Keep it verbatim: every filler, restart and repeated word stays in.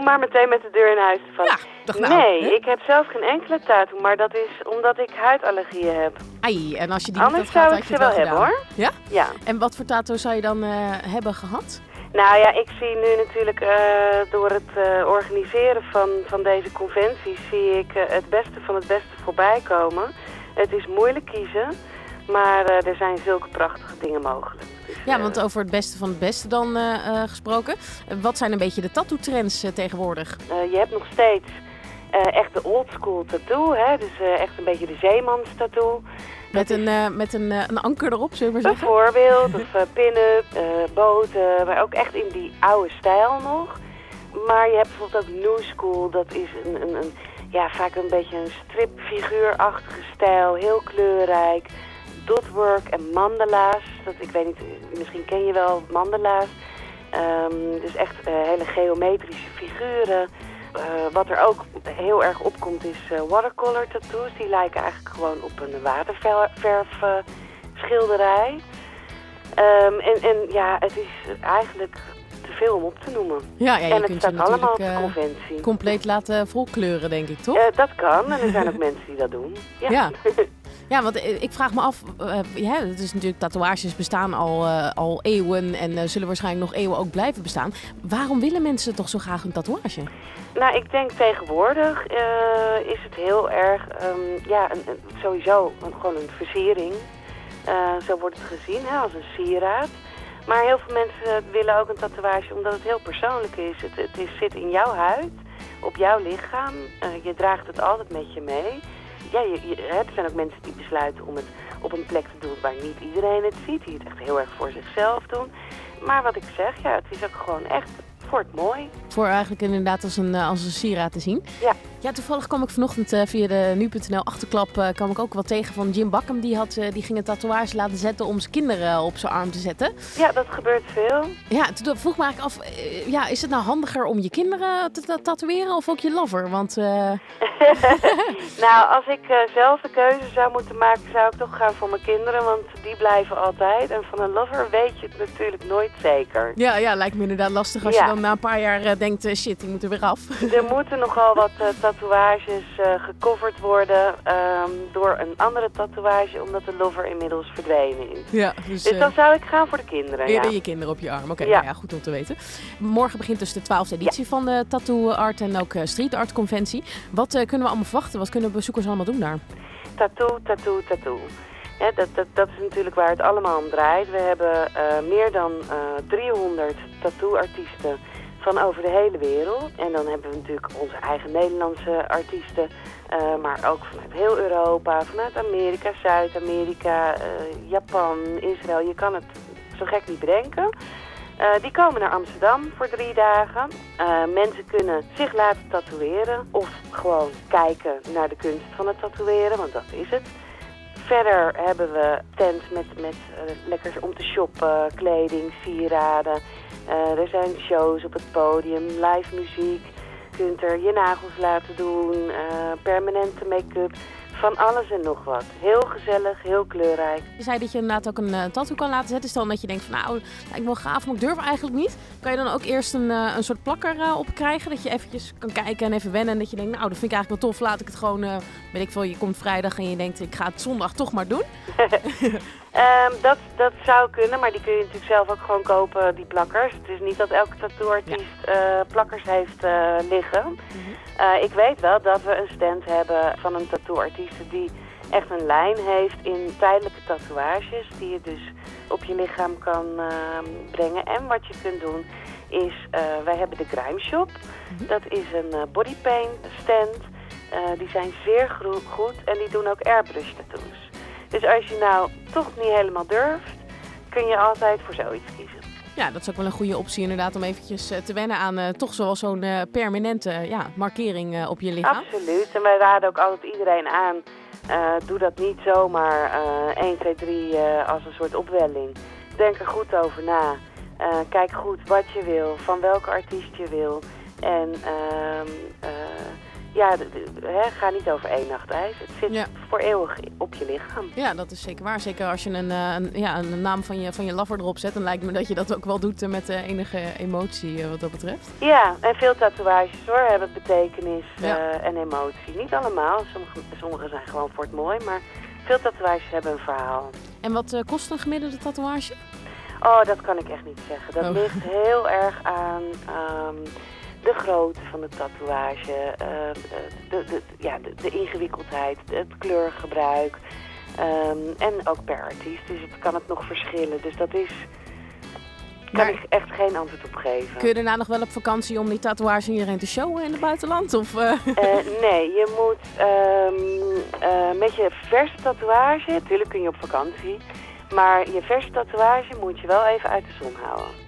maar meteen met de deur in huis te vallen. Ja, toch nou. Nee, hè? ik heb zelf geen enkele tattoo, maar dat is omdat ik huidallergieën heb. Ai, en als je die Anders niet had gehad, zou ik had je ze het wel wel hebben, gedaan. hoor. Ja? Ja. En wat voor tattoo zou je dan uh, hebben gehad? Nou ja, ik zie nu natuurlijk uh, door het uh, organiseren van, van deze conventies zie ik uh, het beste van het beste voorbij komen. Het is moeilijk kiezen, maar uh, er zijn zulke prachtige dingen mogelijk. Dus, ja, uh, want over het beste van het beste dan uh, uh, gesproken. Uh, wat zijn een beetje de tattoo-trends uh, tegenwoordig? Uh, je hebt nog steeds uh, echt de oldschool tattoo, hè? Dus uh, echt een beetje de zeemans tattoo. Met, een, uh, met een, uh, een anker erop, zullen we maar zeggen? Bijvoorbeeld, of uh, pin-up, uh, boten, maar ook echt in die oude stijl nog. Maar je hebt bijvoorbeeld ook new school, dat is een, een, een, ja, vaak een beetje een stripfiguurachtige stijl, heel kleurrijk. Dotwork en mandala's, dat, ik weet niet, misschien ken je wel mandala's. Um, dus echt uh, hele geometrische figuren. Uh, wat er ook heel erg opkomt is uh, watercolor tattoos. Die lijken eigenlijk gewoon op een waterverf uh, schilderij. Um, en, en ja, het is eigenlijk te veel om op te noemen. Ja, ja, je en het kunt staat je allemaal op de uh, conventie. compleet laten volkleuren, denk ik, toch? Uh, dat kan, en er zijn ook mensen die dat doen. Ja. ja. Ja, want ik vraag me af, uh, ja, het is natuurlijk, tatoeages bestaan al, uh, al eeuwen en uh, zullen waarschijnlijk nog eeuwen ook blijven bestaan. Waarom willen mensen toch zo graag een tatoeage? Nou, ik denk tegenwoordig uh, is het heel erg, um, ja, een, een, sowieso een, gewoon een versiering. Uh, zo wordt het gezien, hè, als een sieraad. Maar heel veel mensen willen ook een tatoeage omdat het heel persoonlijk is. Het, het is, zit in jouw huid, op jouw lichaam. Uh, je draagt het altijd met je mee. Ja, je, je, er zijn ook mensen die besluiten om het op een plek te doen waar niet iedereen het ziet. Die het echt heel erg voor zichzelf doen. Maar wat ik zeg, ja, het is ook gewoon echt voor het mooi. Voor eigenlijk inderdaad als een, als een sieraad te zien. Ja. Ja, toevallig kwam ik vanochtend uh, via de nu punt n l achterklap uh, kwam ik ook wat tegen van Jim Bakken. Die, had, uh, die ging een tatoeage laten zetten om zijn kinderen op zijn arm te zetten. Ja, dat gebeurt veel. Ja, toen vroeg me eigenlijk af, uh, ja, is het nou handiger om je kinderen te ta- tatoeëren of ook je lover? Want... Uh... nou, als ik uh, zelf de keuze zou moeten maken, zou ik toch gaan voor mijn kinderen. Want die blijven altijd. En van een lover weet je het natuurlijk nooit zeker. Ja, ja, lijkt me inderdaad lastig als ja. je dan na een paar jaar uh, denkt, uh, shit, die moet er weer af. Er moeten nogal wat uh, tatoeages uh, gecoverd worden um, door een andere tatoeage, omdat de lover inmiddels verdwenen is. Ja, dus, dus uh, dan zou ik gaan voor de kinderen. Eerder ja. je kinderen op je arm. Oké, okay, ja. nou ja, goed om te weten. Morgen begint dus de twaalfde editie ja. van de Tattoo Art en ook uh, Street Art Conventie. Wat uh, kunnen we allemaal verwachten? Wat kunnen bezoekers allemaal doen daar? Tattoo, tattoo, tattoo. Ja, dat, dat, dat is natuurlijk waar het allemaal om draait. We hebben uh, meer dan uh, driehonderd tattoo-artiesten van over de hele wereld. En dan hebben we natuurlijk onze eigen Nederlandse artiesten, uh, maar ook vanuit heel Europa, vanuit Amerika, Zuid-Amerika, uh, Japan, Israël. Je kan het zo gek niet bedenken. Uh, die komen naar Amsterdam voor drie dagen. Uh, mensen kunnen zich laten tatoeëren of gewoon kijken naar de kunst van het tatoeëren, want dat is het. Verder hebben we tents met, met uh, lekkers om te shoppen, kleding, sieraden. Uh, er zijn shows op het podium, live muziek. Je kunt er je nagels laten doen, uh, permanente make-up. Van alles en nog wat. Heel gezellig, heel kleurrijk. Je zei dat je inderdaad ook een uh, tattoo kan laten zetten. Stel dat je denkt van nou, ik wil gaaf, maar ik durf eigenlijk niet. Kan je dan ook eerst een, uh, een soort plakker uh, op krijgen? Dat je eventjes kan kijken en even wennen. En dat je denkt, nou dat vind ik eigenlijk wel tof. Laat ik het gewoon, uh, weet ik veel, je komt vrijdag en je denkt ik ga het zondag toch maar doen. um, dat, dat zou kunnen, maar die kun je natuurlijk zelf ook gewoon kopen, die plakkers. Het is niet dat elke tattooartiest ja. uh, plakkers heeft uh, liggen. Mm-hmm. Uh, ik weet wel dat we een stand hebben van een tattooartiest die echt een lijn heeft in tijdelijke tatoeages die je dus op je lichaam kan uh, brengen. En wat je kunt doen is, uh, wij hebben de Grime Shop. Mm-hmm. Dat is een uh, bodypaint stand. Uh, die zijn zeer gro- goed en die doen ook airbrush tattoos. Dus als je nou toch niet helemaal durft, kun je altijd voor zoiets kiezen. Ja, dat is ook wel een goede optie inderdaad om eventjes uh, te wennen aan uh, toch zoals zo'n uh, permanente uh, ja, markering uh, op je lichaam. Absoluut. En wij raden ook altijd iedereen aan, uh, doe dat niet zomaar uh, één, twee, drie uh, als een soort opwelling. Denk er goed over na. Uh, kijk goed wat je wil, van welke artiest je wil. En uh, uh, ja, de, de, hè, ga niet over één nacht ijs. Het zit ja. voor eeuwig op je lichaam. Ja, dat is zeker waar. Zeker als je een, een, ja, een naam van je, van je lover erop zet, dan lijkt me dat je dat ook wel doet met uh, enige emotie uh, wat dat betreft. Ja, en veel tatoeages hoor hebben betekenis ja. uh, en emotie. Niet allemaal, sommige, sommige zijn gewoon voor het mooi, maar veel tatoeages hebben een verhaal. En wat uh, kost een gemiddelde tatoeage? Oh, dat kan ik echt niet zeggen. Dat oh. ligt heel erg aan um, de grootte van de tatoeage, uh, de, de, ja, de, de ingewikkeldheid, het kleurgebruik um, en ook per artiest. Dus het kan het nog verschillen. Dus dat is... Daar kan ik echt geen antwoord op geven. Kun je daarna nog wel op vakantie om die tatoeage iedereen te showen in het buitenland? Of, uh? Uh, nee, je moet um, uh, met je verse tatoeage, natuurlijk kun je op vakantie, maar je verse tatoeage moet je wel even uit de zon houden.